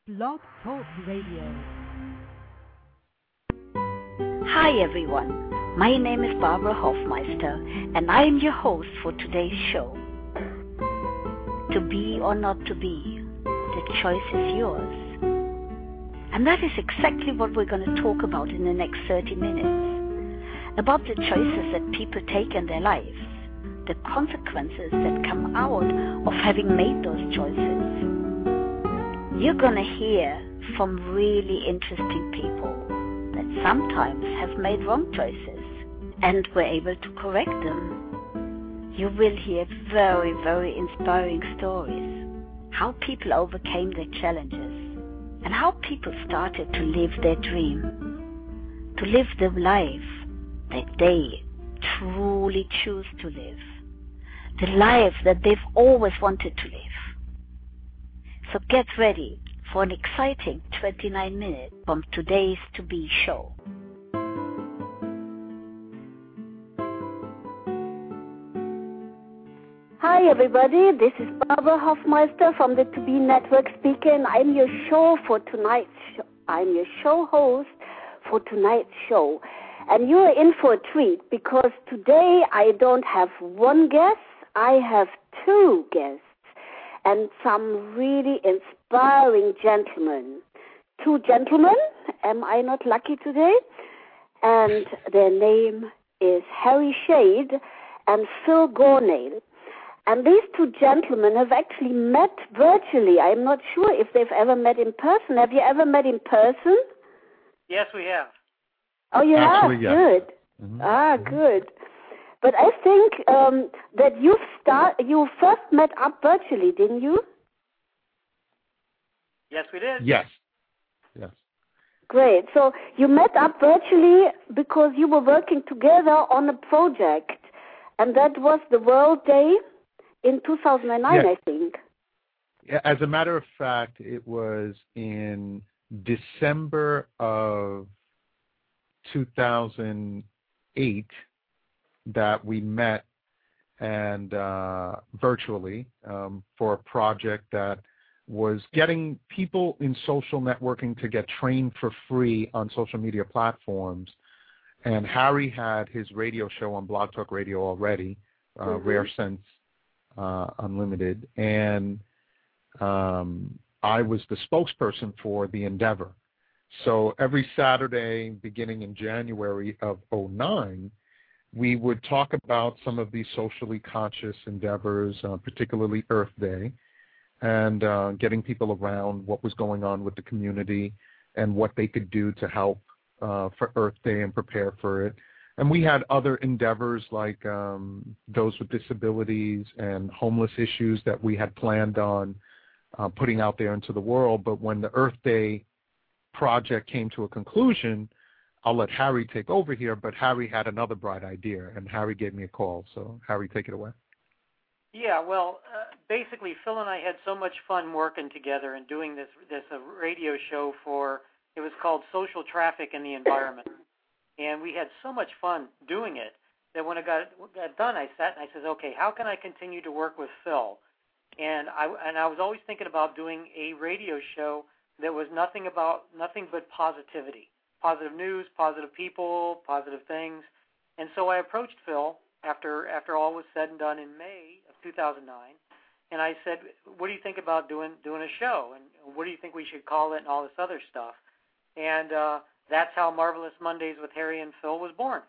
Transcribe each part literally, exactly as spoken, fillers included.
Blog Talk Radio. Hi everyone, my name is Barbara Hofmeister and I am your host for today's show. To be or not to be, the choice is yours. And that is exactly what we're going to talk about in the next thirty minutes. About the choices that people take in their lives, the consequences that come out of having made those choices. You're going to hear from really interesting people that sometimes have made wrong choices and were able to correct them. You will hear very, very inspiring stories, how people overcame their challenges and how people started to live their dream, to live the life that they truly choose to live, the life that they've always wanted to live. So get ready for an exciting twenty-nine minutes from today's To Be show. Hi everybody, this is Barbara Hofmeister from the To Be Network speaker, and I'm your show for tonight's show. I'm your show host for tonight's show. And you're in for a treat because today I don't have one guest, I have two guests. And some really inspiring gentlemen. Two gentlemen, am I not lucky today? And their name is Harry Shade and Phil Gornale. And these two gentlemen have actually met virtually. I'm not sure if they've ever met in person. Have you ever met in person? Yes, we have. Oh, you Actually, have? yes. Good. Mm-hmm. Ah, good. But I think um, that you start. You first met up virtually, didn't you? Yes, we did. Yes. Yes. Great. So you met up virtually because you were working together on a project, and that was the World Day in two thousand nine, Yeah. I think. Yeah, as a matter of fact, it was in December of two thousand eight that we met and uh, virtually um, for a project that was getting people in social networking to get trained for free on social media platforms. And Harry had his radio show on Blog Talk Radio already, uh, Mm-hmm. Rare Sense uh, Unlimited, and um, I was the spokesperson for the endeavor. So every Saturday, beginning in January of oh nine, we would talk about some of these socially conscious endeavors, uh, particularly Earth Day, and uh, getting people around what was going on with the community and what they could do to help uh, for Earth Day and prepare for it. And we had other endeavors like um, those with disabilities and homeless issues that we had planned on uh, putting out there into the world. But when the Earth Day project came to a conclusion, I'll let Harry take over here, but Harry had another bright idea, and Harry gave me a call. So, Harry, take it away. Yeah, well, uh, basically, Phil and I had so much fun working together and doing this this uh, radio show for, it was called Social Traffic in the Environment. And we had so much fun doing it that when it got, got done, I sat and I said, okay, how can I continue to work with Phil? And I, and I was always thinking about doing a radio show that was nothing about, nothing but positivity. Positive news, positive people, positive things. And so I approached Phil after after all was said and done in May of two thousand nine, and I said, what do you think about doing doing a show? And what do you think we should call it and all this other stuff? And uh, that's how Marvelous Mondays with Harry and Phil was born.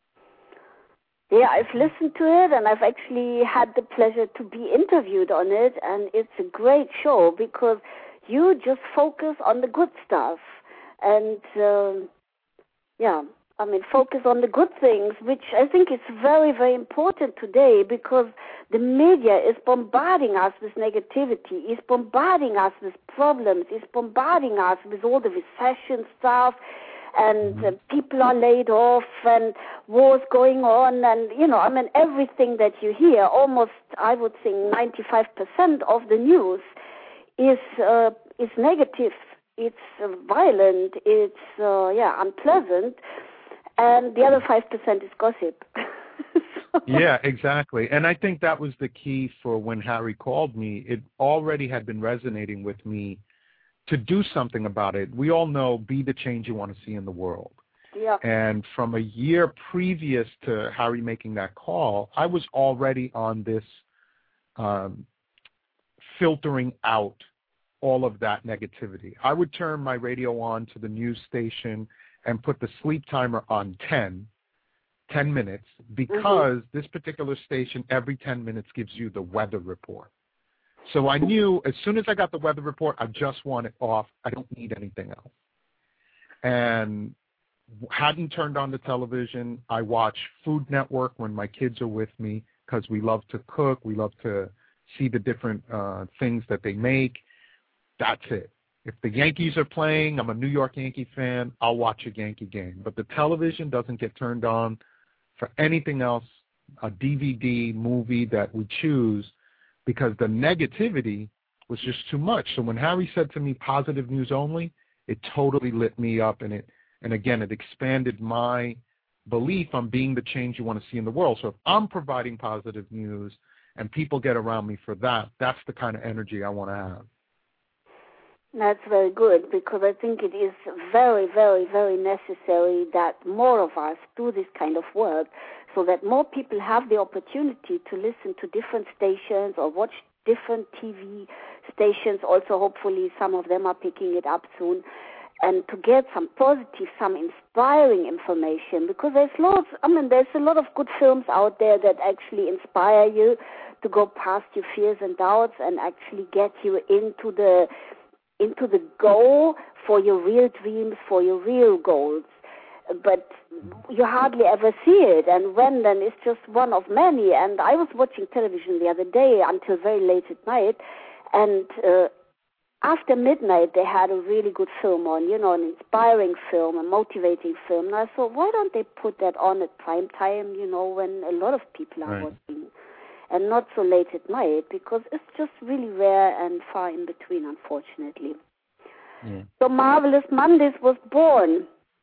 Yeah, I've listened to it, and I've actually had the pleasure to be interviewed on it, and it's a great show because you just focus on the good stuff. And, um, yeah, I mean, focus on the good things, which I think is very, very important today because the media is bombarding us with negativity, is bombarding us with problems, is bombarding us with all the recession stuff, and uh, people are laid off, and wars going on, and, you know, I mean, everything that you hear, almost, I would think, ninety-five percent of the news is uh, is negative. It's uh, violent, it's, uh, yeah, unpleasant, and the other five percent is gossip. So, Yeah, exactly. And I think that was the key for when Harry called me. It already had been resonating with me to do something about it. We all know be the change you want to see in the world. Yeah. And from a year previous to Harry making that call, I was already on this um, filtering out all of that negativity. I would turn my radio on to the news station and put the sleep timer on ten, ten minutes, because mm-hmm. this particular station every ten minutes gives you the weather report. So I knew as soon as I got the weather report, I just want it off. I don't need anything else. And hadn't turned on the television. I watch Food Network when my kids are with me because we love to cook. We love to see the different uh, things that they make. That's it. If the Yankees are playing, I'm a New York Yankee fan, I'll watch a Yankee game. But the television doesn't get turned on for anything else, a D V D, movie that we choose, because the negativity was just too much. So when Harry said to me, positive news only, it totally lit me up, and it And again, it expanded my belief on being the change you want to see in the world. So if I'm providing positive news and people get around me for that, that's the kind of energy I want to have. That's very good, because I think it is very, very, very necessary that more of us do this kind of work so that more people have the opportunity to listen to different stations or watch different T V stations. Also, hopefully, some of them are picking it up soon. And to get some positive, some inspiring information, because there's lots, I mean, there's a lot of good films out there that actually inspire you to go past your fears and doubts and actually get you into the into the goal for your real dreams, for your real goals. But you hardly ever see it, and when then it's just one of many. And I was watching television the other day until very late at night, and uh, after midnight, they had a really good film on, you know, an inspiring film, a motivating film. And I thought, why don't they put that on at prime time, you know, when a lot of people are right. watching, and not so late at night, because it's just really rare and far in between, unfortunately. Yeah. So Marvelous Mondays was born.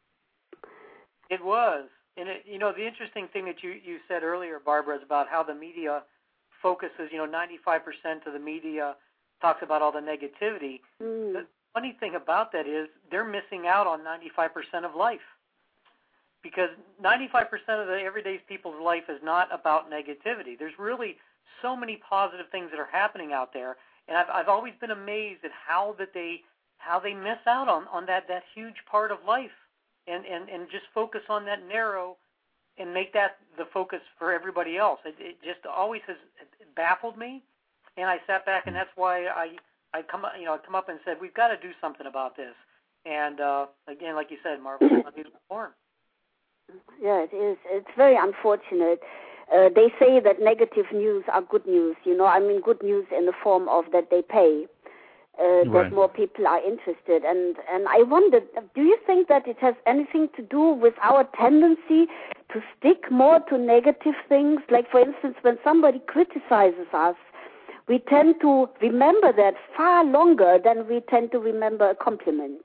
It was. And, it, you know, the interesting thing that you, you said earlier, Barbara, is about how the media focuses, you know, ninety-five percent of the media talks about all the negativity. Mm. The funny thing about that is they're missing out on ninety-five percent of life, because ninety-five percent of the everyday people's life is not about negativity. There's really so many positive things that are happening out there, and I've I've always been amazed at how that they how they miss out on, on that, that huge part of life, and, and, and just focus on that narrow and make that the focus for everybody else. It, it just always has baffled me. And I sat back, and that's why I I come you know I come up and said, we've got to do something about this. And uh, again, like you said, Marvelous Mondays was born. Yeah, it is. It's very unfortunate. Uh, they say that negative news are good news. You know, I mean, good news in the form of that they pay, uh, right. that more people are interested. And and I wondered, do you think that it has anything to do with our tendency to stick more to negative things? Like, for instance, when somebody criticizes us, we tend to remember that far longer than we tend to remember a compliment.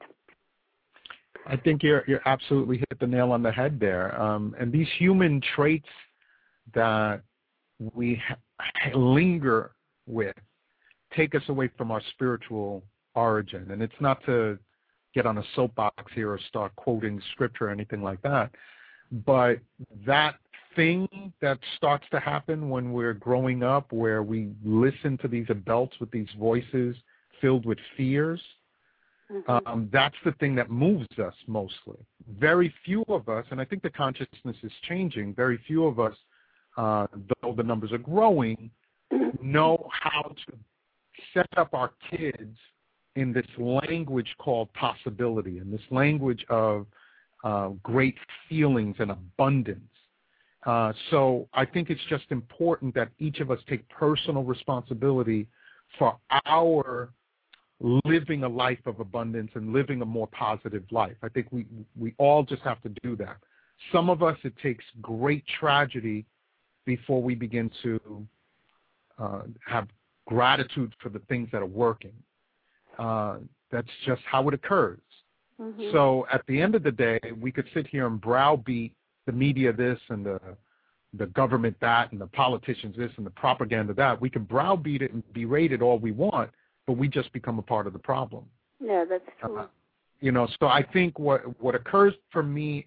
I think you're you're absolutely hit the nail on the head there. Um, and these human traits that we ha- linger with take us away from our spiritual origin. And it's not to get on a soapbox here or start quoting scripture or anything like that, but that thing that starts to happen when we're growing up, where we listen to these adults with these voices filled with fears, mm-hmm. um, that's the thing that moves us mostly. Very few of us, and I think the consciousness is changing, very few of us, uh, though the numbers are growing, know how to set up our kids in this language called possibility, in this language of uh, great feelings and abundance. Uh, so I think it's just important that each of us take personal responsibility for our living a life of abundance and living a more positive life. I think we we all just have to do that. Some of us, it takes great tragedy before we begin to uh, have gratitude for the things that are working. Uh, that's just how it occurs. Mm-hmm. So at the end of the day, we could sit here and browbeat the media this and the the government that and the politicians this and the propaganda that. We can browbeat it and berate it all we want, but we just become a part of the problem. Yeah, that's true. Uh, you know, so I think what what occurs for me,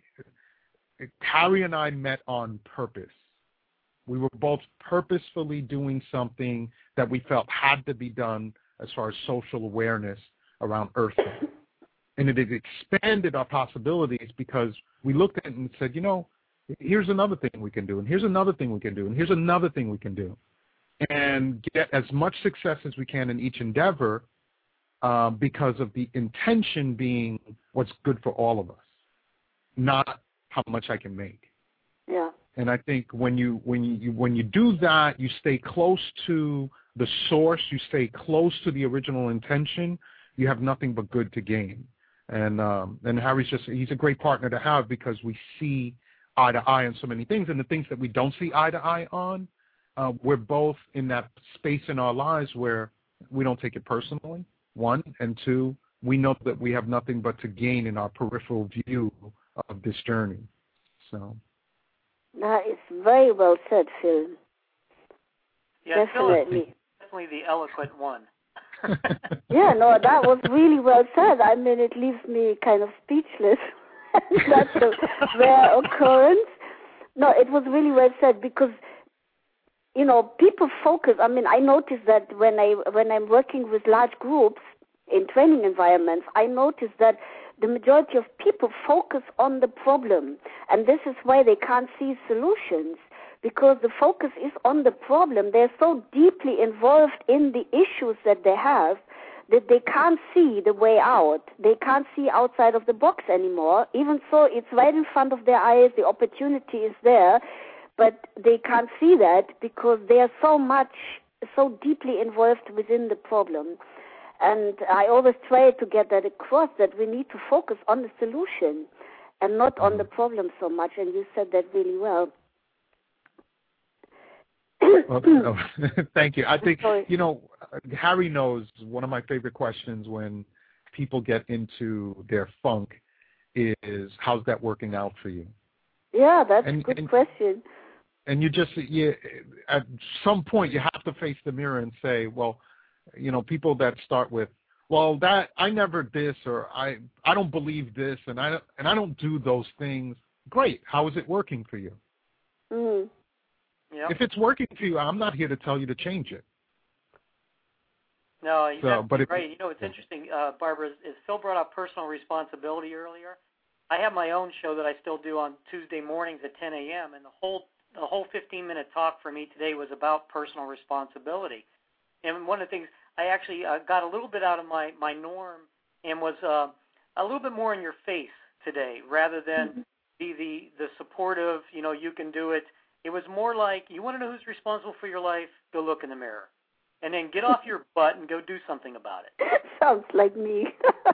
Harry and I met on purpose. We were both purposefully doing something that we felt had to be done as far as social awareness around Earth Day. And it expanded our possibilities because we looked at it and said, you know, here's another thing we can do, and here's another thing we can do, and here's another thing we can do. And get as much success as we can in each endeavor uh, because of the intention being what's good for all of us, not how much I can make. Yeah. And I think when you when you when you do that, you stay close to the source, you stay close to the original intention, you have nothing but good to gain. And um, and Harry's just he's a great partner to have because we see eye to eye on so many things, and the things that we don't see eye to eye on, uh, we're both in that space in our lives where we don't take it personally, one, and two, we know that we have nothing but to gain in our peripheral view of this journey. So. That is very well said, Phil. Yeah, definitely. Phil is definitely the eloquent one. Yeah, no, that was really well said. I mean, it leaves me kind of speechless. That's a rare occurrence. No, it was really well said because, you know, people focus. I mean, I notice that when I when I'm working with large groups in training environments, I notice that the majority of people focus on the problem, and this is why they can't see solutions, because the focus is on the problem. They're so deeply involved in the issues that they have that they can't see the way out. They can't see outside of the box anymore. Even so, it's right in front of their eyes. The opportunity is there, but they can't see that because they are so much, so deeply involved within the problem. And I always try to get that across, that we need to focus on the solution and not on the problem so much. And you said that really well. Well, no, thank you. I think, you know, Harry knows one of my favorite questions when people get into their funk is, how's that working out for you? Yeah, that's and, a good and, question. And you just, you, at some point, you have to face the mirror and say, well, you know, people that start with, well, that I never this, or I I don't believe this, and I and I don't do those things. Great. How is it working for you? Mm. Yep. If it's working for you, I'm not here to tell you to change it. No, you're so, but right. You know, it's interesting, uh, Barbara, is, is Phil brought up personal responsibility earlier. I have my own show that I still do on Tuesday mornings at ten a.m., and the whole the whole fifteen-minute talk for me today was about personal responsibility. And one of the things, I actually uh, got a little bit out of my, my norm and was uh, a little bit more in your face today rather than mm-hmm. be the, the supportive, you know, you can do it. It was more like, you want to know who's responsible for your life? Go look in the mirror. And then get off your butt and go do something about it. Sounds like me.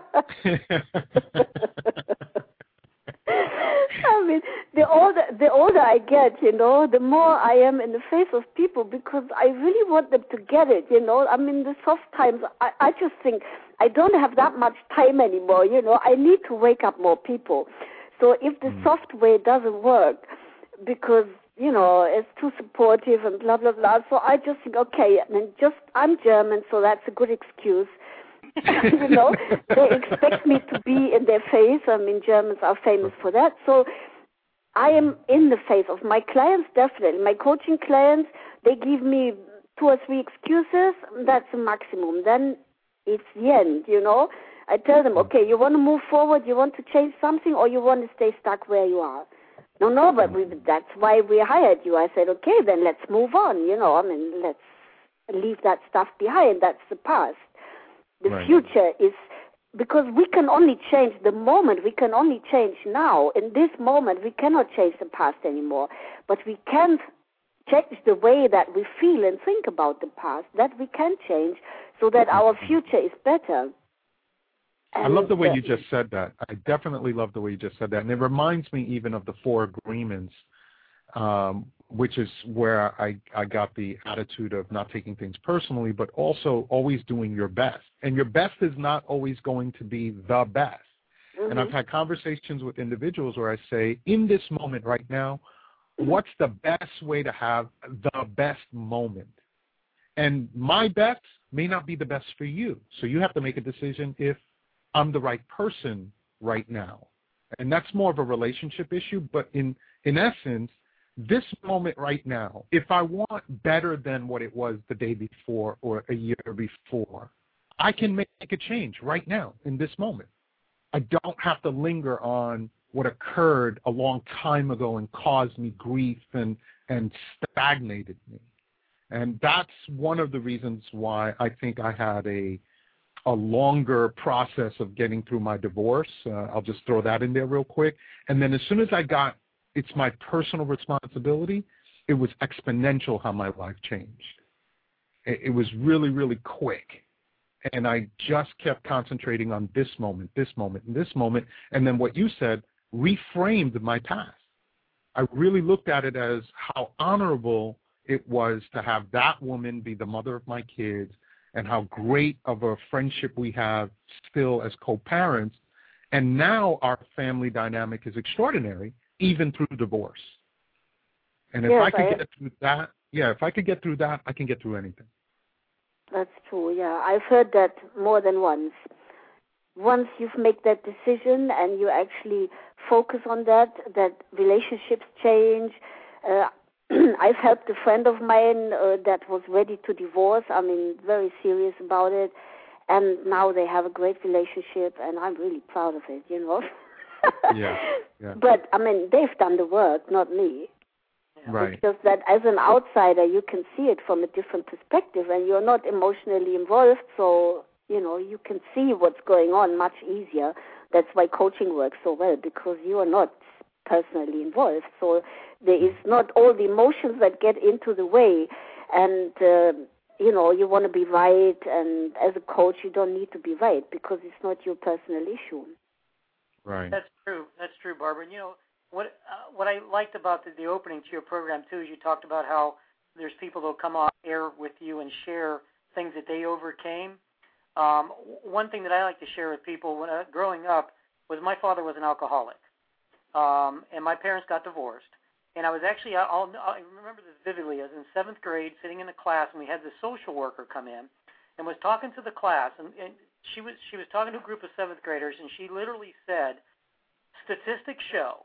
I mean, the older the older I get, you know, the more I am in the face of people because I really want them to get it, you know. I mean, the soft times, I, I just think I don't have that much time anymore, you know. I need to wake up more people. So if the mm. soft way doesn't work because, you know, it's too supportive and blah, blah, blah, so I just think, okay, I mean, just, I'm German, so that's a good excuse. You know, they expect me to be in their face. I mean, Germans are famous for that. So I am in the face of my clients, definitely. My coaching clients, they give me two or three excuses. That's the maximum. Then it's the end, you know. I tell them, okay, you want to move forward, you want to change something, or you want to stay stuck where you are. No, no, but we, that's why we hired you. I said, okay, then let's move on, you know. I mean, let's leave that stuff behind. That's the past. The right. future is, because we can only change the moment, we can only change now. In this moment, we cannot change the past anymore. But we can change the way that we feel and think about the past. That we can change so that our future is better. And I love the way uh, you just said that. I definitely love the way you just said that. And it reminds me even of the four agreements, um, which is where I, I got the attitude of not taking things personally, but also always doing your best. And your best is not always going to be the best. Mm-hmm. And I've had conversations with individuals where I say, in this moment right now, what's the best way to have the best moment? And my best may not be the best for you. So you have to make a decision if I'm the right person right now. And that's more of a relationship issue. But in, in essence, this moment right now, if I want better than what it was the day before or a year before, I can make a change right now in this moment. I don't have to linger on what occurred a long time ago and caused me grief and, and stagnated me. And that's one of the reasons why I think I had a a longer process of getting through my divorce. Uh, I'll just throw that in there real quick. And then as soon as I got, it's my personal responsibility, it was exponential how my life changed. It, it was really, really quick. And I just kept concentrating on this moment, this moment, and this moment. And then what you said reframed my past. I really looked at it as how honorable it was to have that woman be the mother of my kids, and how great of a friendship we have still as co-parents. And now our family dynamic is extraordinary, even through divorce. And if yes, I could I, get through that, yeah, if I could get through that, I can get through anything. That's true, yeah. I've heard that more than once. Once you've made that decision and you actually focus on that, that relationships change. Uh, I've helped a friend of mine uh, that was ready to divorce. I mean, very serious about it. And now they have a great relationship, and I'm really proud of it, you know. yeah, yeah. But, I mean, they've done the work, not me. Right. It's just that as an outsider, you can see it from a different perspective, and you're not emotionally involved, so, you know, you can see what's going on much easier. That's why coaching works so well, because you are not personally involved. So there is not all the emotions that get into the way, and, uh, you know, you want to be right, and as a coach, you don't need to be right, because it's not your personal issue. Right. That's true. That's true, Barbara. And, you know, What uh, what I liked about the, the opening to your program, too, is you talked about how there's people that will come on air with you and share things that they overcame. Um, one thing that I like to share with people when uh, growing up was my father was an alcoholic, um, and my parents got divorced. And I was actually, I'll, I remember this vividly, I was in seventh grade sitting in a class, and we had the social worker come in and was talking to the class, and, and she was she was talking to a group of seventh graders, and she literally said, statistics show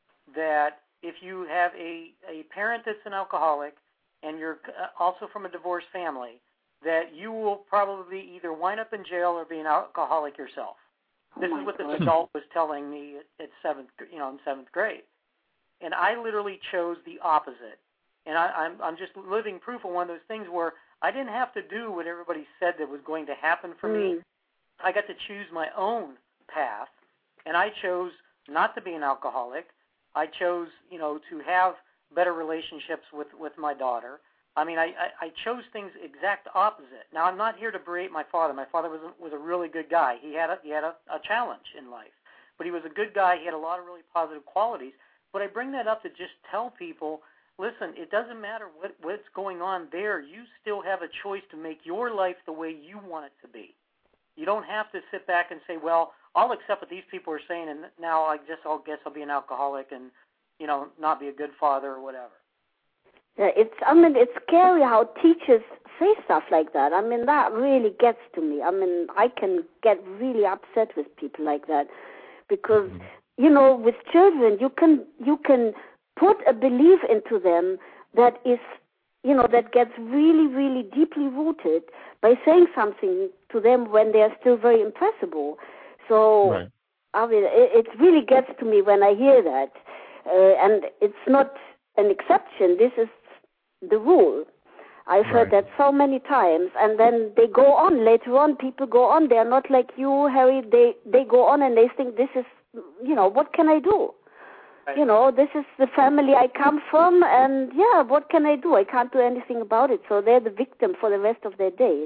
that if you have a, a parent that's an alcoholic and you're also from a divorced family, that you will probably either wind up in jail or be an alcoholic yourself. This oh is what God. this adult was telling me at, at seventh, you know, in seventh grade, and I literally chose the opposite. And I, I'm I'm just living proof of one of those things where I didn't have to do what everybody said that was going to happen for mm. me. I got to choose my own path, and I chose not to be an alcoholic. I chose, you know, to have better relationships with, with my daughter. I mean, I, I, I chose things exact opposite. Now, I'm not here to berate my father. My father was a, was a really good guy. He had a, he had a, a challenge in life, but he was a good guy. He had a lot of really positive qualities. But I bring that up to just tell people, listen, it doesn't matter what, what's going on there. You still have a choice to make your life the way you want it to be. You don't have to sit back and say, well, I'll accept what these people are saying, and now I just I'll guess I'll be an alcoholic and, you know, not be a good father or whatever. Yeah, it's, I mean, it's scary how teachers say stuff like that. I mean, that really gets to me. I mean, I can get really upset with people like that because, mm-hmm. you know, with children, you can you can put a belief into them that is, you know, that gets really, really deeply rooted by saying something to them when they are still very impressible. So, right. I mean, it, it really gets to me when I hear that. Uh, and it's not an exception. This is the rule. I've right. heard that so many times. And then they go on. Later on, people go on. They are not like you, Harry. They, they go on and they think, this is, you know, what can I do? Right. You know, this is the family I come from. And, yeah, what can I do? I can't do anything about it. So they're the victim for the rest of their days.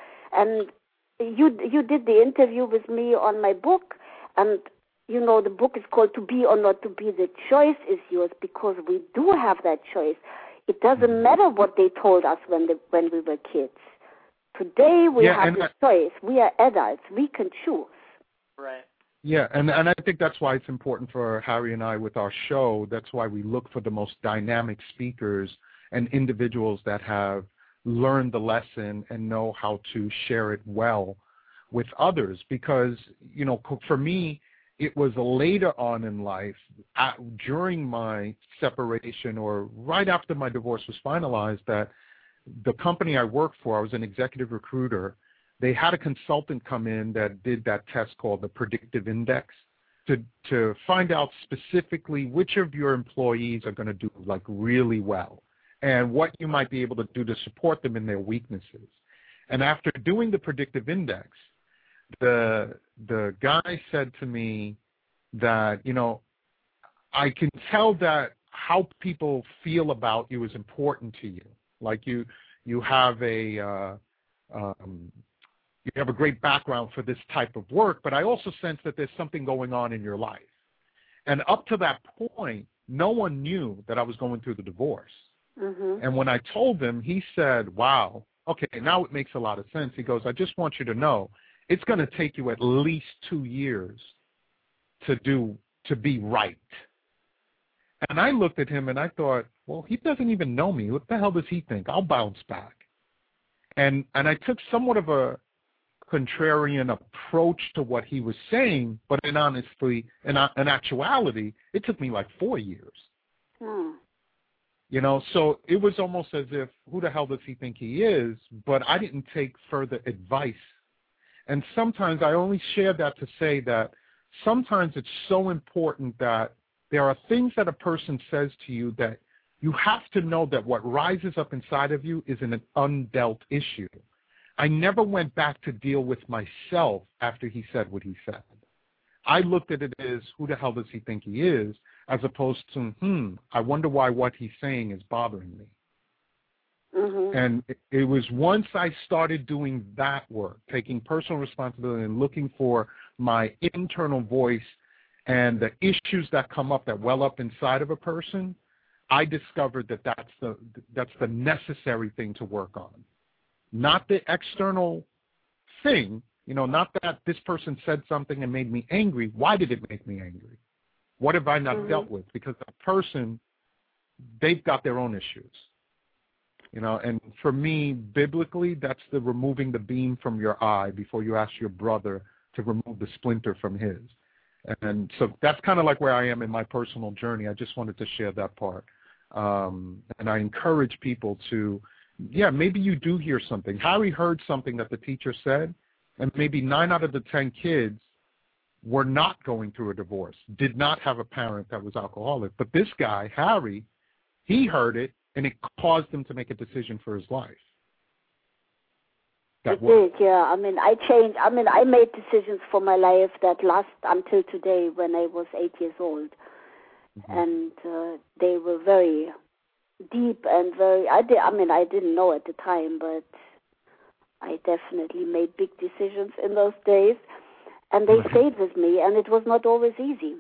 And You you did the interview with me on my book, and, you know, the book is called To Be or Not to Be. The choice is yours because we do have that choice. It doesn't matter what they told us when the, when we were kids. Today we yeah, have the I, choice. We are adults. We can choose. Right. Yeah, and, and I think that's why it's important for Harry and I with our show. That's why we look for the most dynamic speakers and individuals that have learn the lesson and know how to share it well with others because, you know, for me, it was later on in life, at, during my separation or right after my divorce was finalized, that the company I worked for, I was an executive recruiter, they had a consultant come in that did that test called the predictive index to to find out specifically which of your employees are going to do like really well and what you might be able to do to support them in their weaknesses. And after doing the predictive index, the the guy said to me that, you know, I can tell that how people feel about you is important to you. Like you you have a uh, um, you have a great background for this type of work, but I also sense that there's something going on in your life. And up to that point, no one knew that I was going through the divorce. Mm-hmm. And when I told him, he said, wow, okay, now it makes a lot of sense. He goes, I just want you to know, it's going to take you at least two years to do, to be right. And I looked at him and I thought, well, he doesn't even know me. What the hell does he think? I'll bounce back. And and I took somewhat of a contrarian approach to what he was saying, but in honestly, in, in actuality, it took me like four years. Hmm. You know, so it was almost as if, who the hell does he think he is? But I didn't take further advice. And sometimes I only share that to say that sometimes it's so important that there are things that a person says to you that you have to know that what rises up inside of you is an undealt issue. I never went back to deal with myself after he said what he said. I looked at it as, who the hell does he think he is, as opposed to, hmm, I wonder why what he's saying is bothering me. Mm-hmm. And it, it was once I started doing that work, taking personal responsibility and looking for my internal voice and the issues that come up, that well up inside of a person, I discovered that that's the, that's the necessary thing to work on. Not the external thing, you know, not that this person said something and made me angry. Why did it make me angry? What have I not Mm-hmm. dealt with? Because the person, they've got their own issues. You know, and for me, biblically, that's the removing the beam from your eye before you ask your brother to remove the splinter from his. And so that's kind of like where I am in my personal journey. I just wanted to share that part. Um, and I encourage people to, yeah, maybe you do hear something. Harry heard something that the teacher said, and maybe nine out of the ten kids were not going through a divorce, did not have a parent that was alcoholic. But this guy, Harry, he heard it, and it caused him to make a decision for his life. That It was. did, yeah. I mean, I changed. I mean, I made decisions for my life that last until today when I was eight years old. Mm-hmm. And uh, they were very deep and very, I, did, I mean, I didn't know at the time, but I definitely made big decisions in those days. And they Right. stayed with me, and it was not always easy.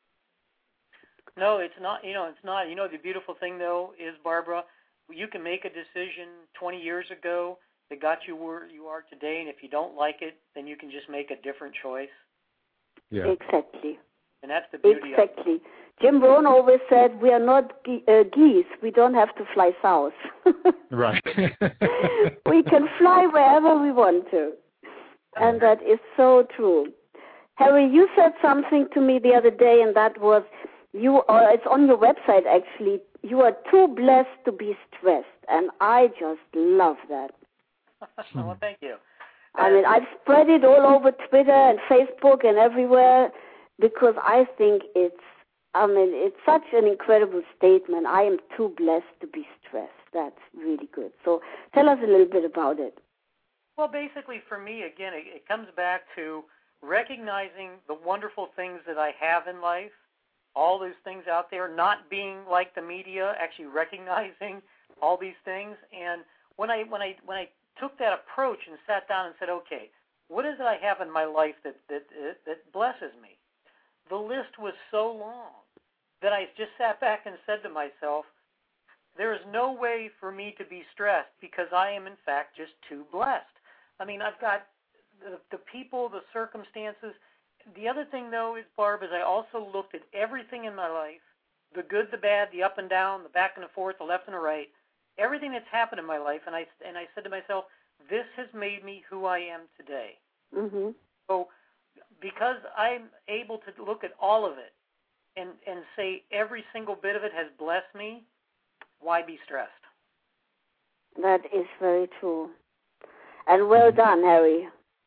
No, it's not. You know, it's not. You know, the beautiful thing, though, is, Barbara, you can make a decision twenty years ago that got you where you are today, and if you don't like it, then you can just make a different choice. Yeah. Exactly. And that's the beauty exactly. of it. Jim Rohn always said, we are not ge- uh, geese. We don't have to fly south. Right. We can fly wherever we want to. And that is so true. Harry, you said something to me the other day, and that was, you. Or it's on your website, actually. You are too blessed to be stressed. And I just love that. Well, thank you. I mean, I've spread it all over Twitter and Facebook and everywhere because I think it's, I mean, it's such an incredible statement. I am too blessed to be stressed. That's really good. So tell us a little bit about it. Well, basically, for me, again, it, it comes back to recognizing the wonderful things that I have in life, all those things out there, not being like the media, actually recognizing all these things. And when I when I when I took that approach and sat down and said, okay, what is it I have in my life that that that blesses me? The list was so long that I just sat back and said to myself, there is no way for me to be stressed because I am, in fact, just too blessed. I mean, I've got the, the people, the circumstances. The other thing, though, is, Barb, is I also looked at everything in my life, the good, the bad, the up and down, the back and the forth, the left and the right, everything that's happened in my life, and I, and I said to myself, this has made me who I am today. Mm-hmm. So because I'm able to look at all of it and, and say every single bit of it has blessed me, why be stressed? That is very true. And well done, Harry.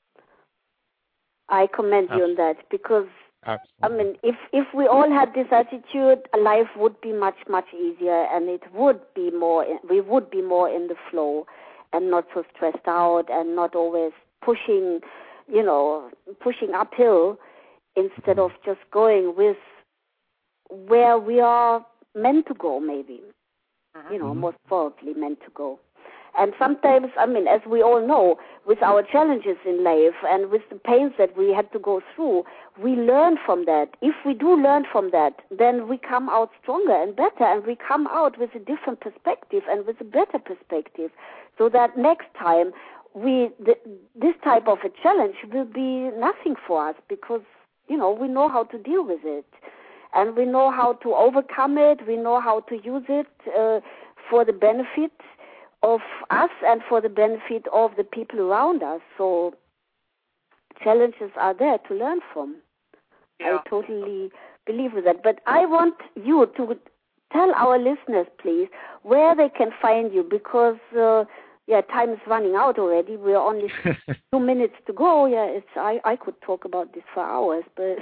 I commend Absolutely. you on that because, Absolutely. I mean, if, if we all had this attitude, life would be much, much easier and it would be more, we would be more in the flow and not so stressed out and not always pushing, you know, pushing uphill instead of just going with where we are meant to go, maybe. Mm-hmm. You know, most probably meant to go. And sometimes, I mean, as we all know, with our challenges in life and with the pains that we had to go through, we learn from that. If we do learn from that, then we come out stronger and better, and we come out with a different perspective and with a better perspective, so that next time we th- this type of a challenge will be nothing for us because, you know, we know how to deal with it. And we know how to overcome it. We know how to use it uh, for the benefit of us and for the benefit of the people around us. So challenges are there to learn from. Yeah. I totally believe with that. But I want you to tell our listeners, please, where they can find you because, uh, yeah, time is running out already. We're only two minutes to go. Yeah, it's I, I could talk about this for hours, but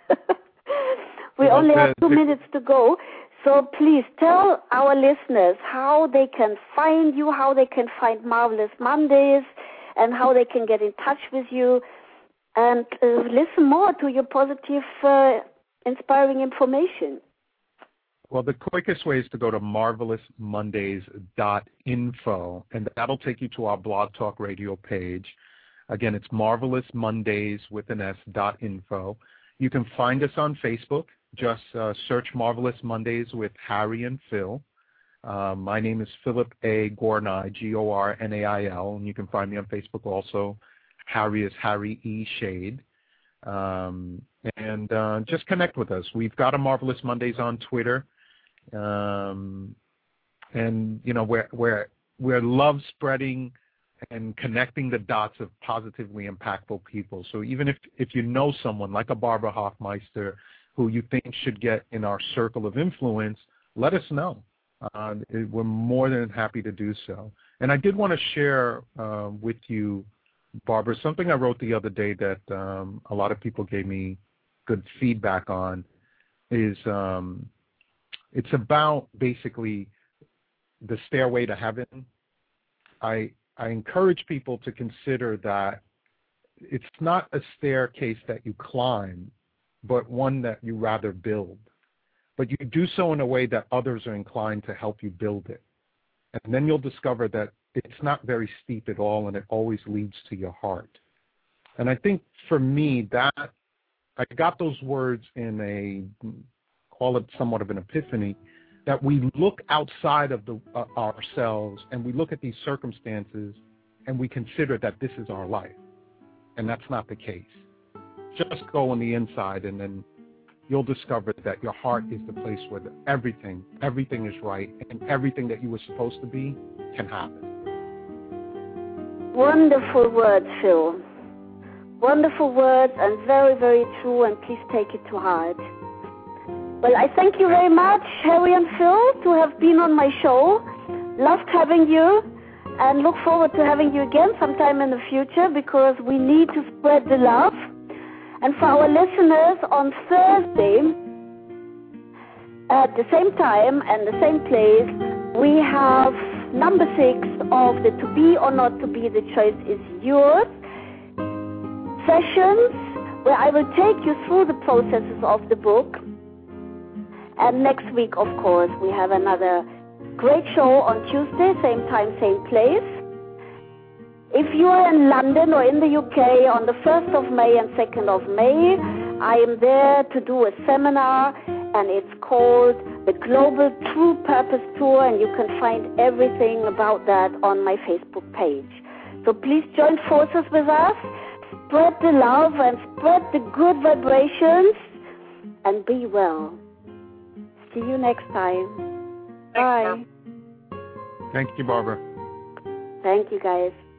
we well, only have two the, minutes to go. So please tell our listeners how they can find you, how they can find Marvelous Mondays, and how they can get in touch with you and uh, listen more to your positive, uh, inspiring information. Well, the quickest way is to go to marvelous mondays dot info, and that'll take you to our Blog Talk Radio page. Again, it's Marvelous Mondays with an S dot info. You can find us on Facebook. Just uh, search Marvelous Mondays with Harry and Phil. Uh, my name is Philip A. Gornai, G O R N A I L, and you can find me on Facebook also. Harry is Harry E. Shade. Um, and uh, just connect with us. We've got a Marvelous Mondays on Twitter. Um, and, you know, we're, we're, we're love spreading and connecting the dots of positively impactful people. So even if, if you know someone like a Barbara Hoffmeister who you think should get in our circle of influence, let us know. Uh, we're more than happy to do so. And I did want to share uh, with you, Barbara, something I wrote the other day that um, a lot of people gave me good feedback on is um, it's about basically the stairway to heaven. I I encourage people to consider that it's not a staircase that you climb, but one that you rather build. But you do so in a way that others are inclined to help you build it. And then you'll discover that it's not very steep at all, and it always leads to your heart. And I think for me, that I got those words in a, call it somewhat of an epiphany, that we look outside of the, uh, ourselves and we look at these circumstances and we consider that this is our life. And that's not the case. Just go on the inside and then you'll discover that your heart is the place where the, everything, everything is right and everything that you were supposed to be can happen. Wonderful words, Phil. Wonderful words and very, very true, and please take it to heart. Well, I thank you very much, Harry and Phil, to have been on my show. Loved having you and look forward to having you again sometime in the future because we need to spread the love. And for our listeners, on Thursday, at the same time and the same place, we have number six of the To Be or Not to Be, the Choice is Yours sessions, where I will take you through the processes of the book. And next week, of course, we have another great show on Tuesday, same time, same place. If you are in London or in the U K on the first of May and second of May, I am there to do a seminar, and it's called the Global True Purpose Tour, and you can find everything about that on my Facebook page. So please join forces with us, spread the love and spread the good vibrations, and be well. See you next time. Thanks, Bye. Thank you, Barbara. Thank you, guys.